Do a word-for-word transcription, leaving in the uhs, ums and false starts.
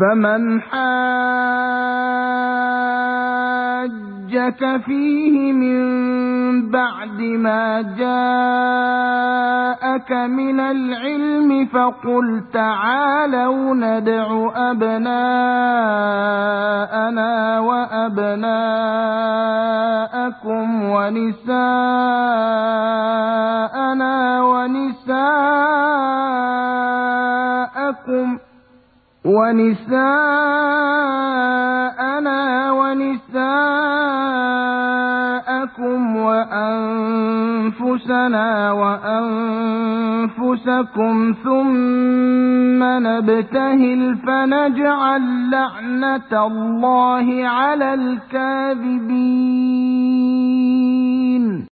فمن حاجك فيه من بعد ما جاءك من العلم فقل تعالوا ندع أبناءنا وأبناءكم ونساءنا ونساءكم ونساءنا ونساءكم وأنفسنا وأنفسكم ثم نبتهل فنجعل لعنة الله على الكاذبين.